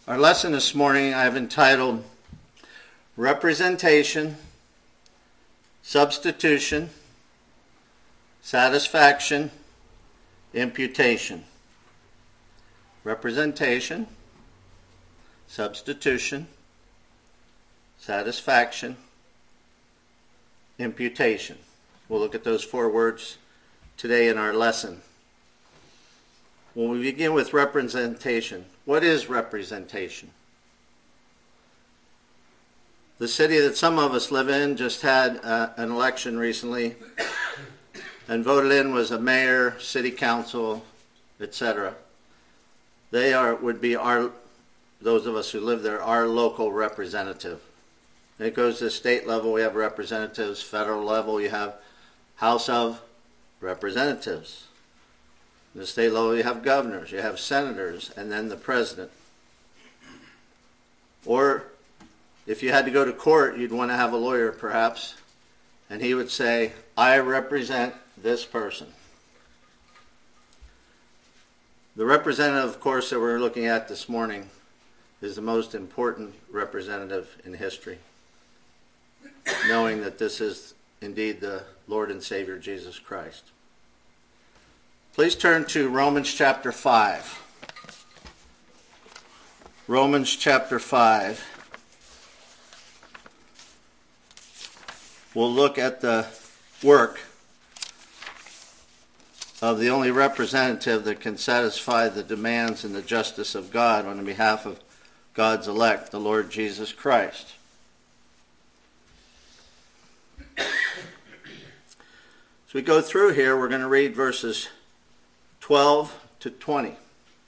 Our lesson this morning I've entitled Representation, Substitution, Satisfaction, Imputation. Representation, substitution, satisfaction, imputation. We'll look at those four words today in our lesson. When we begin with representation, what is representation? The city that some of us live in just had an election recently, and voted in was a mayor, city council, etc. They would be those of us who live there, our local representative. And it goes to the state level, we have representatives. Federal level, you have House of Representatives. At the state level, you have governors, you have senators, and then the president. Or if you had to go to court, you'd want to have a lawyer, perhaps, and he would say, I represent this person. The representative, of course, that we're looking at this morning is the most important representative in history, knowing that this is indeed the Lord and Savior Jesus Christ. Please turn to Romans chapter 5. Romans chapter 5. We'll look at the work of the only representative that can satisfy the demands and the justice of God on behalf of God's elect, the Lord Jesus Christ. As we go through here, we're going to read verses 12 to 20.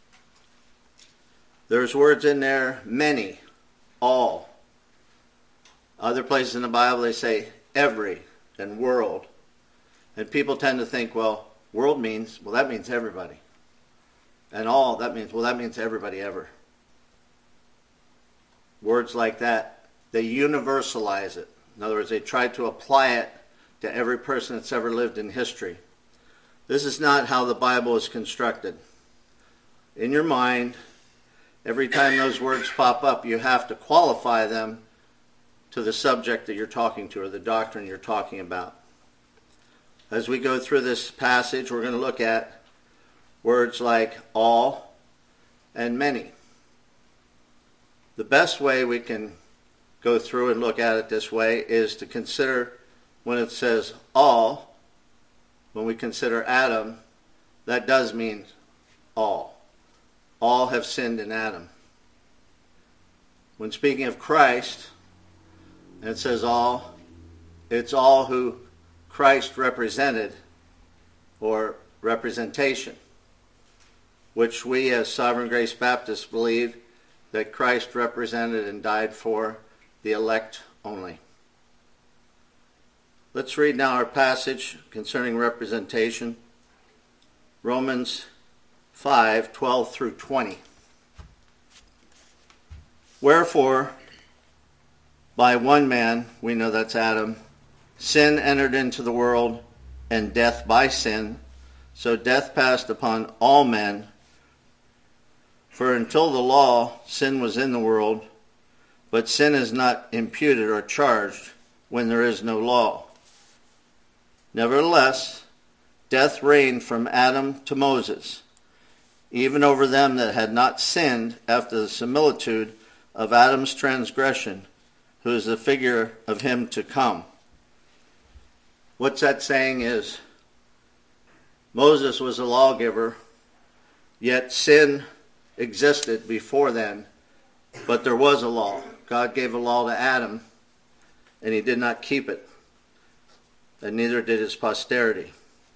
There's words in there, many, all. Other places in the Bible they say every and world. And people tend to think, well, world means, well, that means everybody. And all, that means everybody ever. Words like that, they universalize it. In other words, they try to apply it to every person that's ever lived in history. This is not how the Bible is constructed. In your mind, every time those words pop up, you have to qualify them to the subject that you're talking to or the doctrine you're talking about. As we go through this passage, we're going to look at words like all and many. The best way we can go through and look at it this way is to consider when it says all. When we consider Adam, that does mean all. All have sinned in Adam. When speaking of Christ, and it says all, it's all who Christ represented, or representation, which we as Sovereign Grace Baptists believe that Christ represented and died for the elect only. Let's read now our passage concerning representation. Romans 5, 12 through 20. Wherefore, by one man, we know that's Adam, sin entered into the world, and death by sin. So death passed upon all men. For until the law, sin was in the world, but sin is not imputed or charged when there is no law. Nevertheless, death reigned from Adam to Moses, even over them that had not sinned after the similitude of Adam's transgression, who is the figure of him to come. What's that saying is, Moses was a lawgiver, yet sin existed before then, but there was a law. God gave a law to Adam, and he did not keep it, and neither did his posterity.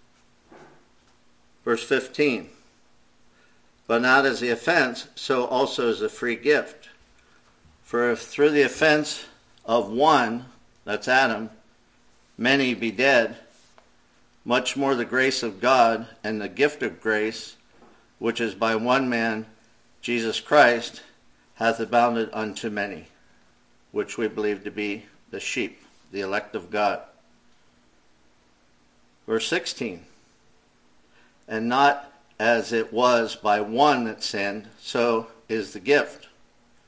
Verse 15, but not as the offense, so also is the free gift. For if through the offense of one, that's Adam, many be dead, much more the grace of God and the gift of grace, which is by one man, Jesus Christ, hath abounded unto many, which we believe to be the sheep, the elect of God. Verse 16, and not as it was by one that sinned, so is the gift.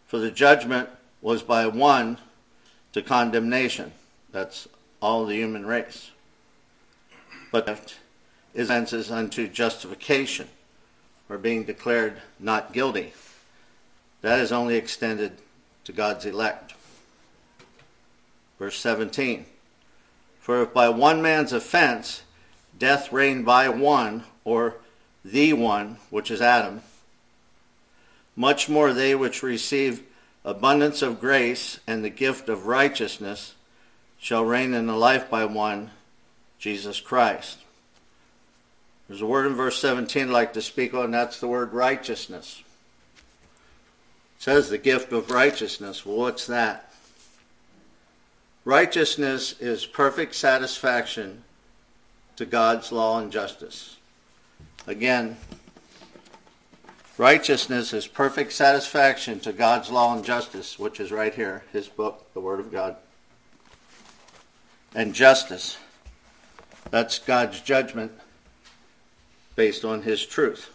For the judgment was by one to condemnation. That's all the human race. But is unto justification, or being declared not guilty. That is only extended to God's elect. Verse 17. For if by one man's offense death reigned by one, or the one, which is Adam, much more they which receive abundance of grace and the gift of righteousness shall reign in the life by one, Jesus Christ. There's a word in verse 17 I'd like to speak on, that's the word righteousness. It says the gift of righteousness. Well, what's that? Righteousness is perfect satisfaction to God's law and justice. Again, righteousness is perfect satisfaction to God's law and justice, which is right here, his book, the Word of God. And justice, that's God's judgment based on his truth.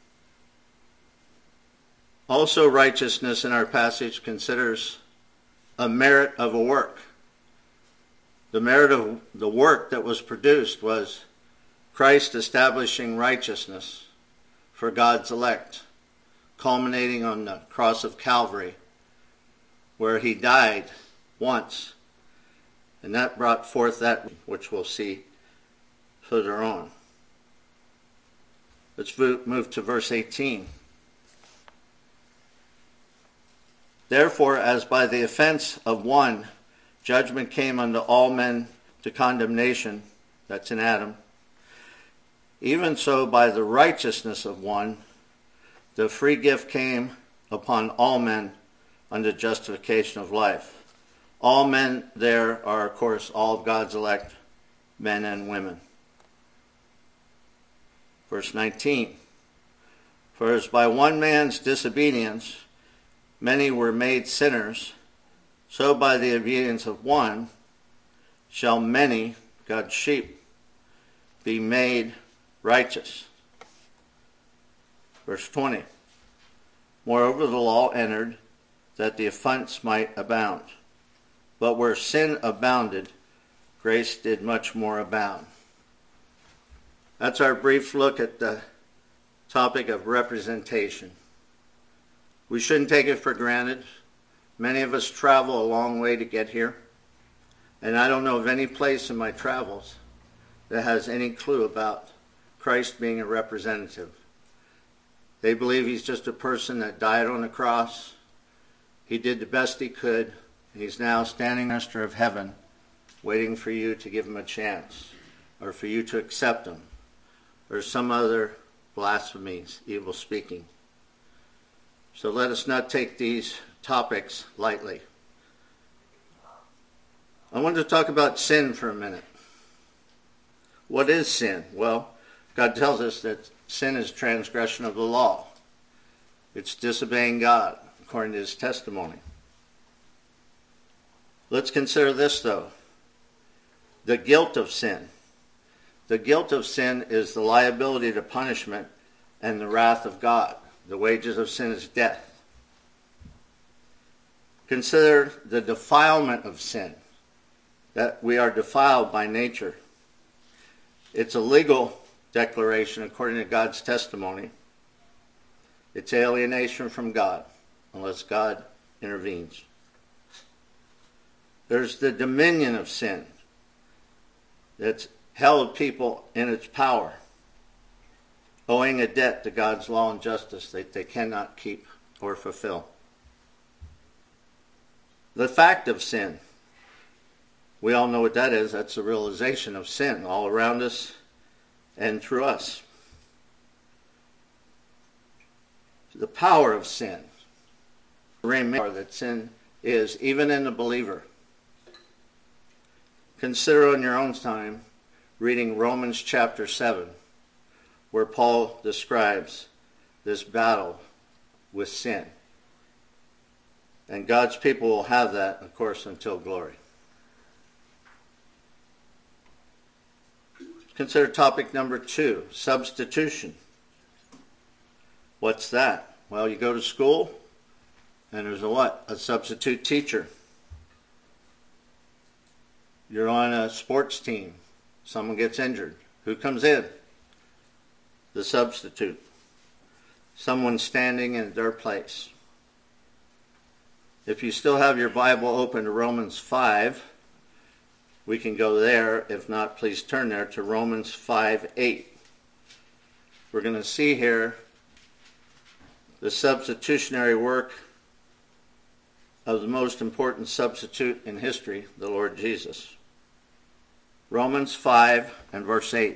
Also, righteousness in our passage considers a merit of a work. The merit of the work that was produced was Christ establishing righteousness for God's elect, culminating on the cross of Calvary, where he died once, and that brought forth that which we'll see further on. Let's move to verse 18. Therefore, as by the offense of one judgment came unto all men to condemnation, that's in Adam, even so by the righteousness of one the free gift came upon all men unto justification of life. All men there are, of course, all of God's elect, men and women. Verse 19. For as by one man's disobedience many were made sinners, so by the obedience of one shall many, God's sheep, be made righteous. Verse 20. Moreover, the law entered that the offense might abound. But where sin abounded, grace did much more abound. That's our brief look at the topic of representation. We shouldn't take it for granted. Many of us travel a long way to get here. And I don't know of any place in my travels that has any clue about Christ being a representative. They believe he's just a person that died on the cross. He did the best he could. He's now standing master of heaven, waiting for you to give him a chance, or for you to accept him, or some other blasphemies, evil speaking. So let us not take these topics lightly. I wanted to talk about sin for a minute. What is sin? Well, God tells us that sin is transgression of the law. It's disobeying God, according to his testimony. Let's consider this, though. The guilt of sin. The guilt of sin is the liability to punishment and the wrath of God. The wages of sin is death. Consider the defilement of sin, that we are defiled by nature. It's a legal declaration according to God's testimony. It's alienation from God, unless God intervenes. There's the dominion of sin that's held people in its power, owing a debt to God's law and justice that they cannot keep or fulfill. The fact of sin. We all know what that is. That's the realization of sin all around us and through us. The power of sin. Remember that sin is, even in the believer. Consider on your own time reading Romans chapter 7, where Paul describes this battle with sin. And God's people will have that, of course, until glory. Consider topic number 2, substitution. What's that? Well, you go to school And there's a what? A substitute teacher. You're on a sports team. Someone gets injured. Who comes in? The substitute. Someone standing in their place. If you still have your Bible open to Romans 5, we can go there. If not, please turn there to Romans 5:8. We're going to see here the substitutionary work of the most important substitute in history, the Lord Jesus. Romans 5 and verse 8.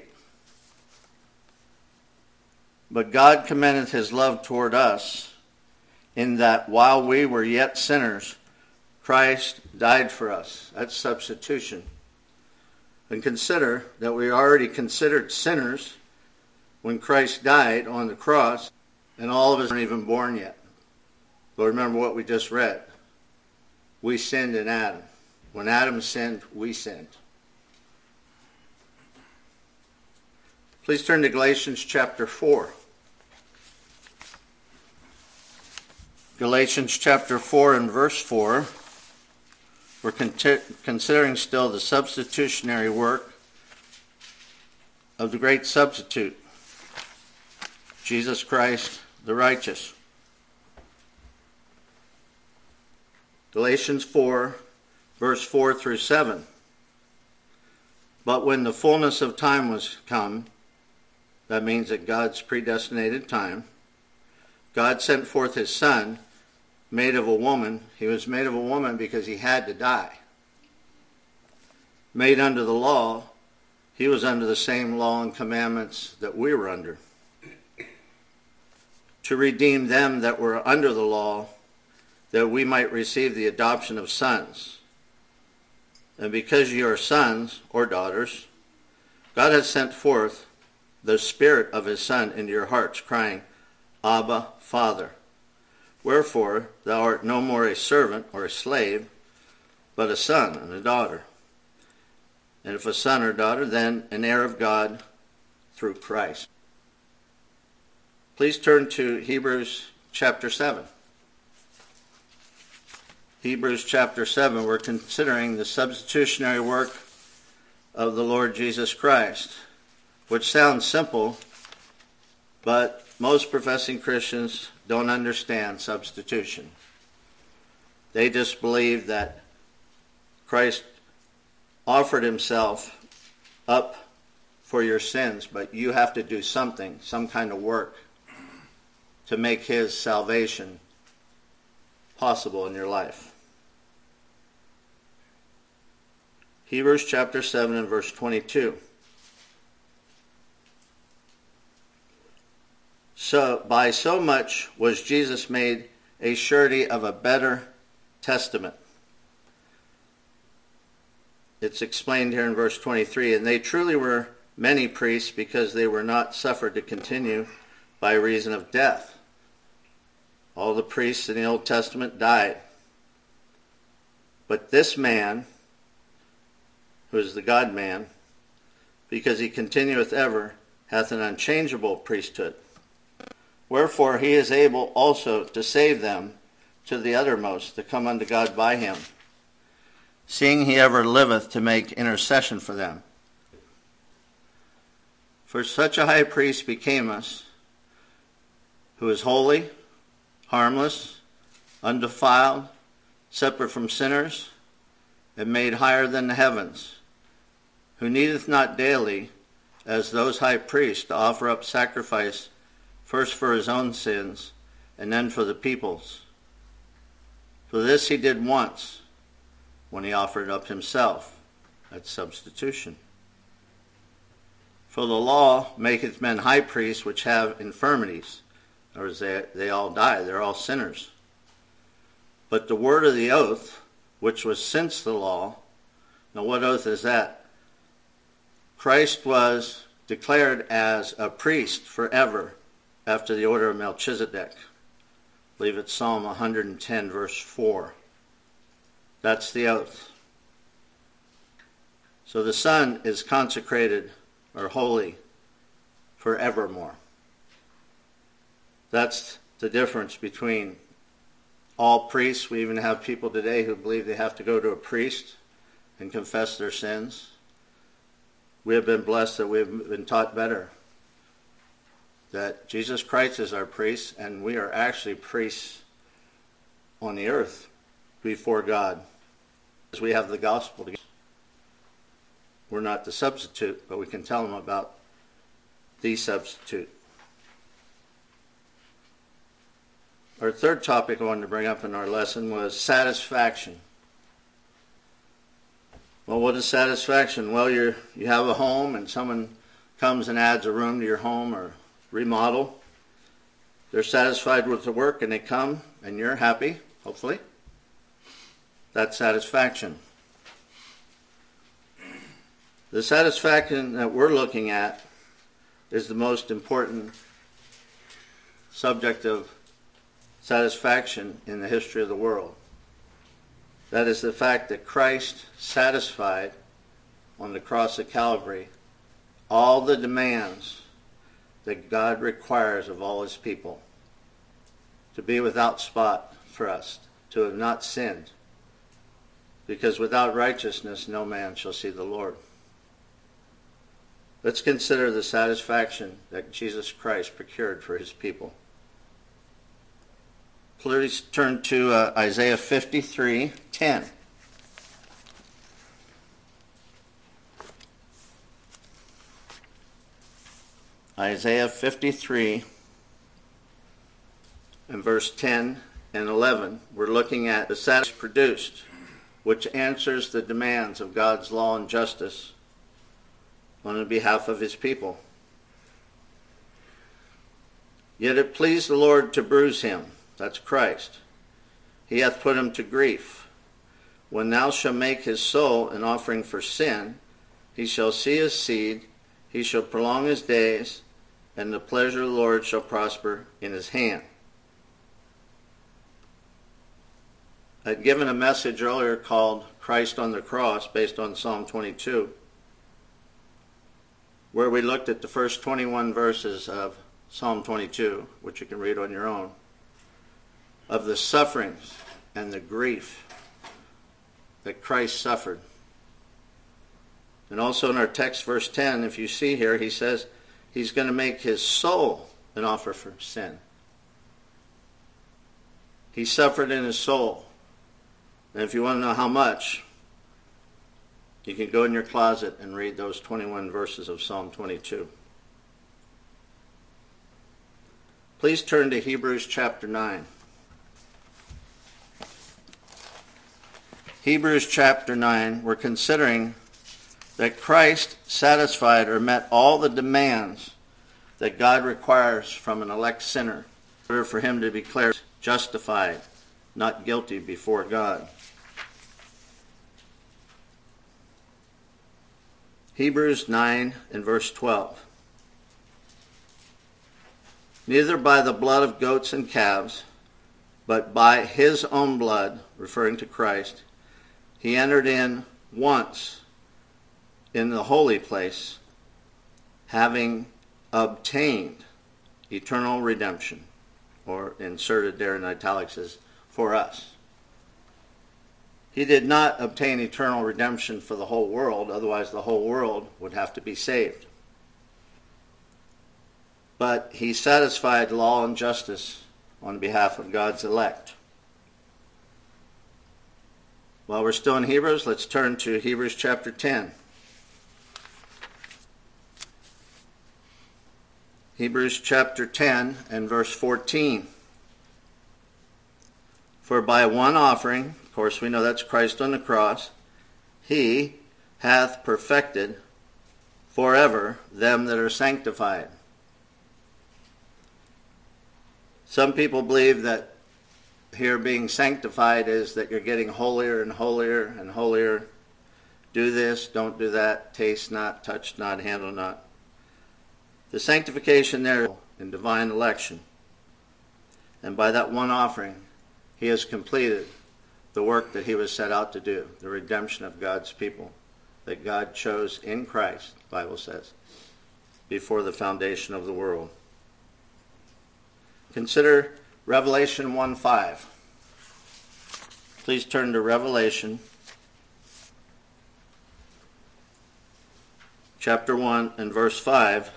But God commendeth his love toward us, in that while we were yet sinners, Christ died for us. That's substitution. And consider that we are already considered sinners when Christ died on the cross, and all of us aren't even born yet. But remember what we just read. We sinned in Adam. When Adam sinned, we sinned. Please turn to Galatians chapter 4. Galatians chapter 4 and verse 4. We're considering still the substitutionary work of the great substitute, Jesus Christ the righteous. Galatians 4, verse 4 through 7. But when the fullness of time was come, that means at God's predestinated time, God sent forth his Son, made of a woman. He was made of a woman because he had to die. Made under the law, he was under the same law and commandments that we were under. To redeem them that were under the law, that we might receive the adoption of sons. And because you are sons or daughters, God has sent forth the Spirit of his Son into your hearts, crying, Abba, Father. Wherefore thou art no more a servant or a slave, but a son and a daughter. And if a son or daughter, then an heir of God through Christ. Please turn to Hebrews chapter 7. Hebrews chapter 7, we're considering the substitutionary work of the Lord Jesus Christ, which sounds simple, but most professing Christians don't understand substitution. They just believe that Christ offered himself up for your sins, but you have to do something, some kind of work, to make his salvation possible in your life. Hebrews chapter 7 and verse 22. So by so much was Jesus made a surety of a better testament. It's explained here in verse 23, and they truly were many priests because they were not suffered to continue by reason of death. All the priests in the Old Testament died. But this man, who is the God-man, because he continueth ever, hath an unchangeable priesthood. Wherefore he is able also to save them to the uttermost, to come unto God by him, seeing he ever liveth to make intercession for them. For such a high priest became us, who is holy, harmless, undefiled, separate from sinners, and made higher than the heavens, who needeth not daily, as those high priests, to offer up sacrifice, first for his own sins, and then for the people's. For this he did once, when he offered up himself. That's substitution. For the law maketh men high priests which have infirmities. In other words, they all die. They're all sinners. But the word of the oath, which was since the law, now what oath is that? Christ was declared as a priest forever after the order of Melchizedek. I believe it's Psalm 110, verse 4. That's the oath. So the Son is consecrated or holy forevermore. That's the difference between all priests. We even have people today who believe they have to go to a priest and confess their sins. We have been blessed that we have been taught better, that Jesus Christ is our priest, and we are actually priests on the earth before God. As we have the gospel together. We're not the substitute, but we can tell them about the substitute. Our third topic I wanted to bring up in our lesson was satisfaction. Well, what is satisfaction? Well, you have a home and someone comes and adds a room to your home or remodel. They're satisfied with the work and they come and you're happy, hopefully. That's satisfaction. The satisfaction that we're looking at is the most important subject of satisfaction in the history of the world. That is the fact that Christ satisfied on the cross of Calvary all the demands that God requires of all his people. To be without spot for us, to have not sinned. Because without righteousness no man shall see the Lord. Let's consider the satisfaction that Jesus Christ procured for his people. Please turn to Isaiah 53:10. Isaiah 53 and verse 10 and 11. We're looking at the satisfaction produced, which answers the demands of God's law and justice on behalf of his people. Yet it pleased the Lord to bruise him, that's Christ. He hath put him to grief. When thou shalt make his soul an offering for sin, he shall see his seed, he shall prolong his days, and the pleasure of the Lord shall prosper in his hand. I'd given a message earlier called Christ on the Cross, based on Psalm 22, where we looked at the first 21 verses of Psalm 22, which you can read on your own, of the sufferings and the grief that Christ suffered. And also in our text, verse 10, if you see here, he says he's going to make his soul an offer for sin. He suffered in his soul. And if you want to know how much, you can go in your closet and read those 21 verses of Psalm 22. Please turn to Hebrews chapter 9. Hebrews chapter 9, we're considering that Christ satisfied or met all the demands that God requires from an elect sinner in order for him to be declared justified, not guilty before God. Hebrews 9 and verse 12. Neither by the blood of goats and calves, but by his own blood, referring to Christ, he entered in once in the holy place, having obtained eternal redemption, or inserted there in italics is for us. He did not obtain eternal redemption for the whole world, otherwise the whole world would have to be saved. But he satisfied law and justice on behalf of God's elect. While we're still in Hebrews, let's turn to Hebrews chapter 10. Hebrews chapter 10 and verse 14. For by one offering, of course we know that's Christ on the cross, he hath perfected forever them that are sanctified. Some people believe that here being sanctified is that you're getting holier and holier and holier. Do this, don't do that, taste not, touch not, handle not. The sanctification there in divine election. And by that one offering, he has completed the work that he was set out to do, the redemption of God's people, that God chose in Christ, the Bible says, before the foundation of the world. Consider Revelation 1:5. Please turn to Revelation chapter 1 and verse 5.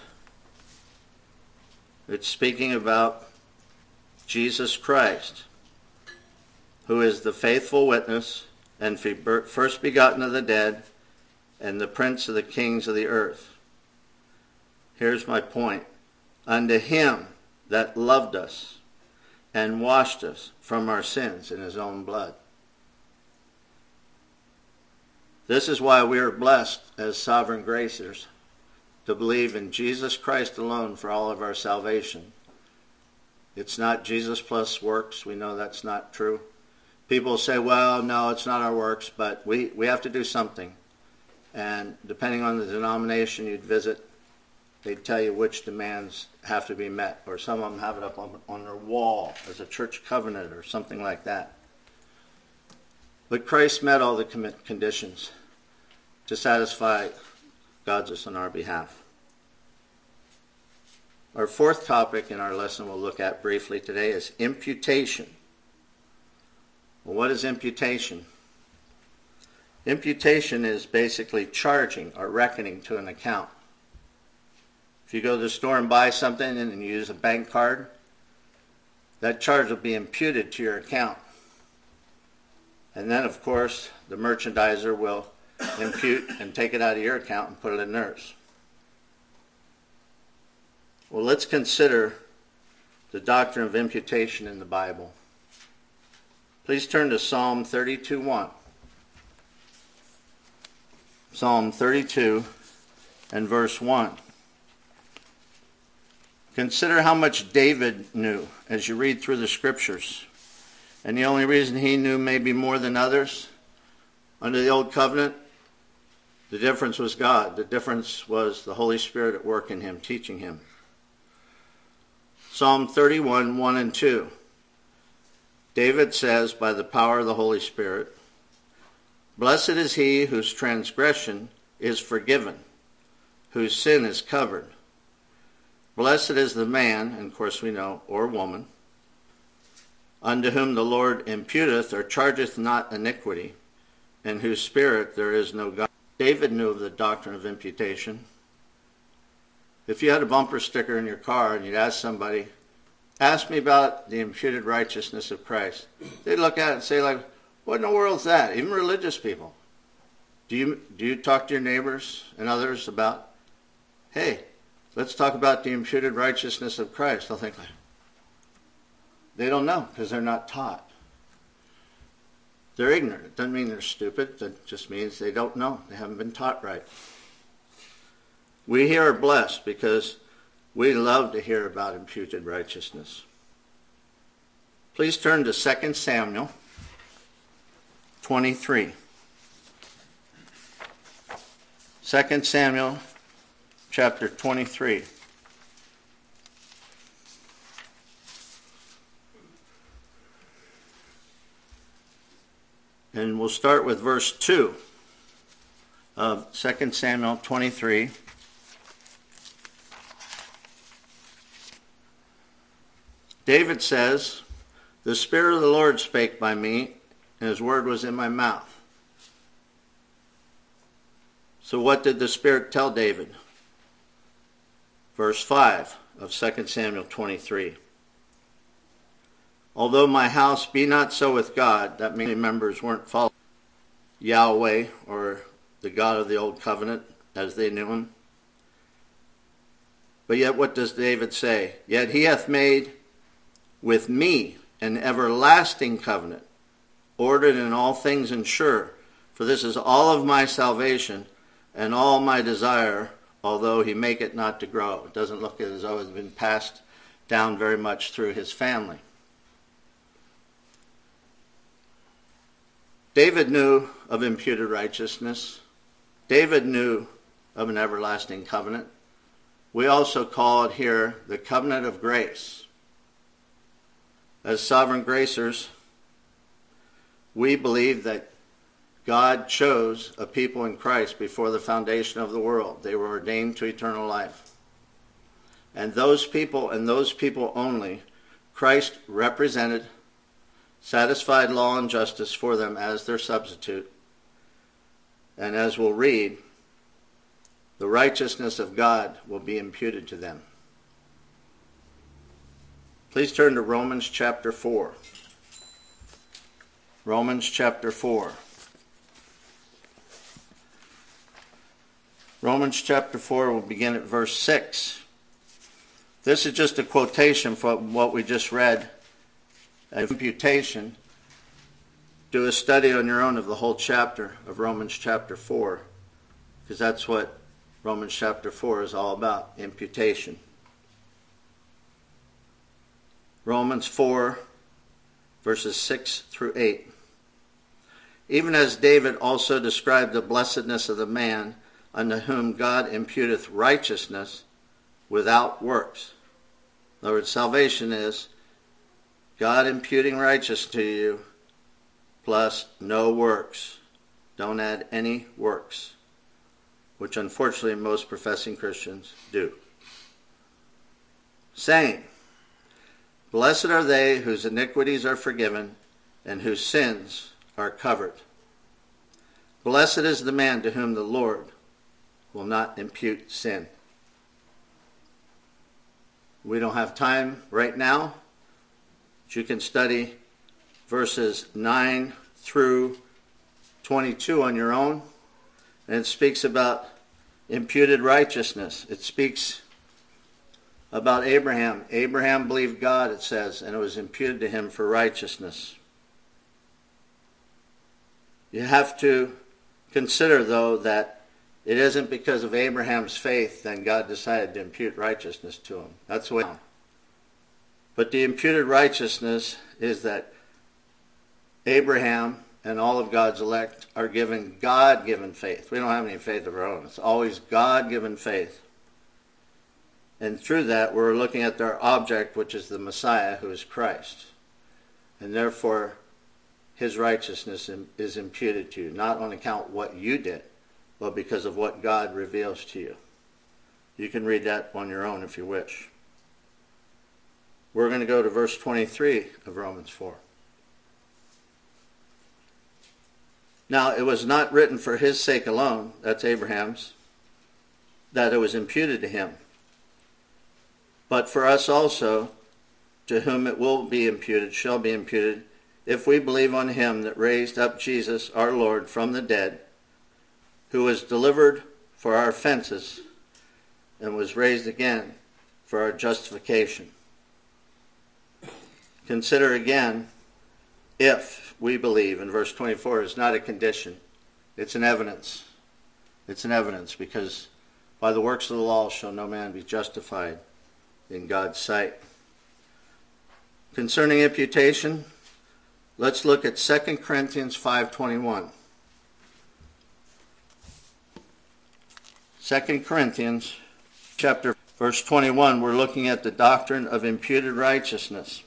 It's speaking about Jesus Christ, who is the faithful witness and first begotten of the dead and the prince of the kings of the earth. Here's my point. Unto him that loved us and washed us from our sins in his own blood. This is why we are blessed as sovereign gracers to believe in Jesus Christ alone for all of our salvation. It's not Jesus plus works. We know that's not true. People say, well, no, it's not our works, but we have to do something. And depending on the denomination you'd visit, they'd tell you which demands have to be met. Or some of them have it up on their wall as a church covenant or something like that. But Christ met all the conditions to satisfy God's on our behalf. Our fourth topic in our lesson we'll look at briefly today is imputation. Well, what is imputation? Imputation is basically charging or reckoning to an account. If you go to the store and buy something and you use a bank card, that charge will be imputed to your account. And then, of course, the merchandiser will impute and take it out of your account and put it in theirs. Well, let's consider the doctrine of imputation in the Bible. Please turn to Psalm 32:1. Psalm 32 and verse 1. Consider how much David knew as you read through the scriptures. And the only reason he knew maybe more than others under the old covenant, the difference was God. The difference was the Holy Spirit at work in him, teaching him. Psalm 31, 1 and 2. David says, by the power of the Holy Spirit, blessed is he whose transgression is forgiven, whose sin is covered. Blessed is the man, and of course we know, or woman, unto whom the Lord imputeth or chargeth not iniquity, in whose spirit there is no God. David knew of the doctrine of imputation. If you had a bumper sticker in your car and you'd ask somebody, ask me about the imputed righteousness of Christ, they'd look at it and say, like, what in the world is that? Even religious people. Do you talk to your neighbors and others about, hey, let's talk about the imputed righteousness of Christ? They'll think, like, they don't know because they're not taught. They're ignorant. It doesn't mean they're stupid. That just means they don't know. They haven't been taught right. We here are blessed because we love to hear about imputed righteousness. Please turn to 2 Samuel 23. 2 Samuel chapter 23. And we'll start with verse 2 of 2 Samuel 23. David says, the Spirit of the Lord spake by me, and his word was in my mouth. So what did the Spirit tell David? Verse 5 of 2 Samuel 23. Although my house be not so with God, that many members weren't following Yahweh or the God of the Old Covenant as they knew him. But yet what does David say? Yet he hath made with me an everlasting covenant, ordered in all things and sure. For this is all of my salvation and all my desire, although he make it not to grow. It doesn't look as though it's been passed down very much through his family. David knew of imputed righteousness. David knew of an everlasting covenant. We also call it here the covenant of grace. As sovereign gracers, we believe that God chose a people in Christ before the foundation of the world. They were ordained to eternal life. And those people and those people only, Christ represented satisfied law and justice for them as their substitute. And as we'll read, the righteousness of God will be imputed to them. Please turn to Romans chapter 4. Romans chapter 4. Romans chapter 4 will begin at verse 6. This is just a quotation from what we just read. Imputation. Do a study on your own of the whole chapter of Romans chapter 4, because that's what Romans chapter 4 is all about, imputation. Romans 4, verses 6 through 8. Even as David also described the blessedness of the man unto whom God imputeth righteousness without works. In other words, salvation is God imputing righteousness to you plus no works. Don't add any works, which unfortunately most professing Christians do. Saying, blessed are they whose iniquities are forgiven and whose sins are covered. Blessed is the man to whom the Lord will not impute sin. We don't have time right now, but you can study verses 9 through 22 on your own. And it speaks about imputed righteousness. It speaks about Abraham. Abraham believed God, it says, and it was imputed to him for righteousness. You have to consider, though, that it isn't because of Abraham's faith that God decided to impute righteousness to him. That's the way. But the imputed righteousness is that Abraham and all of God's elect are given God-given faith. We don't have any faith of our own. It's always God-given faith. And through that, we're looking at our object, which is the Messiah, who is Christ. And therefore, his righteousness is imputed to you, not on account of what you did, but because of what God reveals to you. You can read that on your own if you wish. We're going to go to verse 23 of Romans 4. Now, it was not written for his sake alone, that's Abraham's, that it was imputed to him, but for us also, to whom it will be imputed, shall be imputed, if we believe on him that raised up Jesus our Lord from the dead, who was delivered for our offenses and was raised again for our justification. Consider again, if we believe, in verse 24, is not a condition. It's an evidence. It's an evidence, because by the works of the law shall no man be justified in God's sight. Concerning imputation, let's look at 2 Corinthians 5:21. 2 Corinthians chapter verse 21, we're looking at the doctrine of imputed righteousness.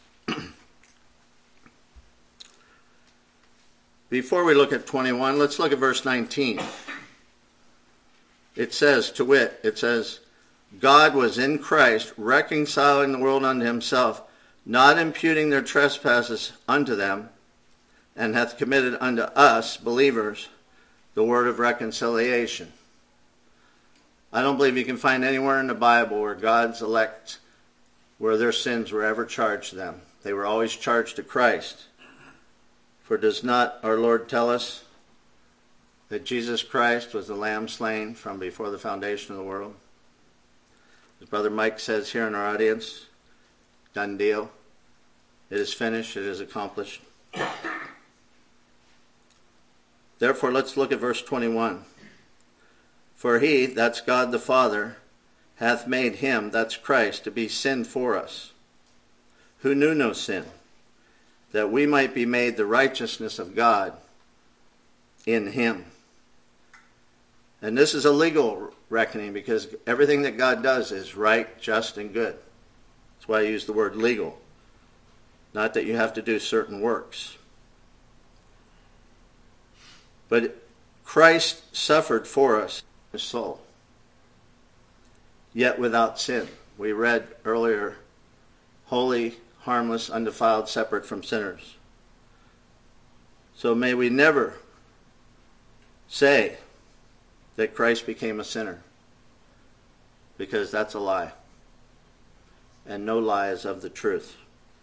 Before we look at 21, let's look at verse 19. It says, to wit, it says, God was in Christ reconciling the world unto himself, not imputing their trespasses unto them, and hath committed unto us, believers, the word of reconciliation. I don't believe you can find anywhere in the Bible where God's elect, where their sins were ever charged to them. They were always charged to Christ. For does not our Lord tell us that Jesus Christ was the Lamb slain from before the foundation of the world? As Brother Mike says here in our audience, done deal. It is finished. It is accomplished. Therefore, let's look at verse 21. For he, that's God the Father, hath made him, that's Christ, to be sin for us, who knew no sin, that we might be made the righteousness of God in him. And this is a legal reckoning, because everything that God does is right, just, and good. That's why I use the word legal. Not that you have to do certain works. But Christ suffered for us, his soul, yet without sin. We read earlier, holy, harmless, undefiled, separate from sinners. So may we never say that Christ became a sinner, because that's a lie. And no lie is of the truth.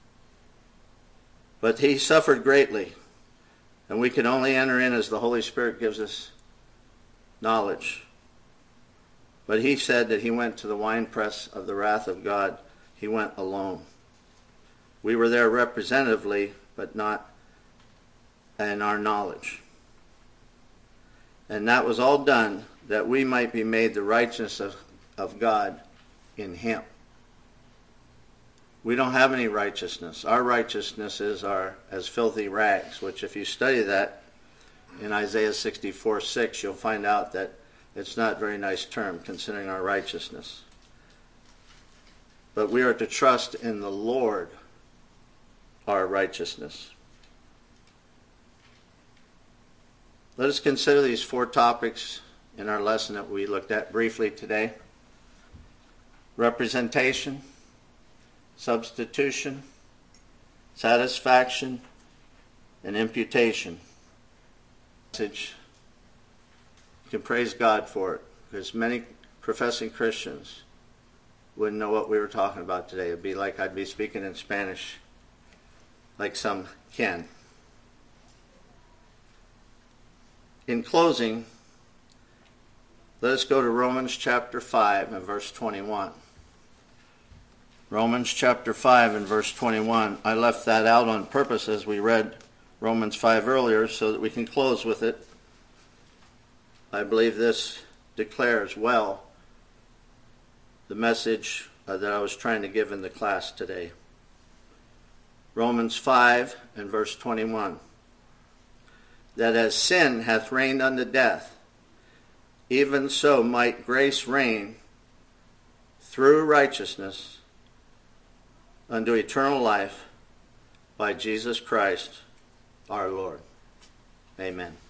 But he suffered greatly, and we can only enter in as the Holy Spirit gives us knowledge. But he said that he went to the winepress of the wrath of God. He went alone. We were there representatively, but not in our knowledge. And that was all done that we might be made the righteousness of God in him. We don't have any righteousness. Our righteousness is as filthy rags, which if you study that in Isaiah 64:6, you'll find out that it's not a very nice term considering our righteousness. But we are to trust in the Lord, our righteousness. Let us consider these 4 topics in our lesson that we looked at briefly today. Representation, substitution, satisfaction, and imputation. You can praise God for it, because many professing Christians wouldn't know what we were talking about today. It'd be like I'd be speaking in Spanish, like some can. In closing, let us go to Romans chapter 5 and verse 21. Romans chapter 5 and verse 21. I left that out on purpose as we read Romans 5 earlier so that we can close with it. I believe this declares well the message that I was trying to give in the class today. Romans 5 and verse 21. That as sin hath reigned unto death, even so might grace reign through righteousness unto eternal life by Jesus Christ our Lord. Amen.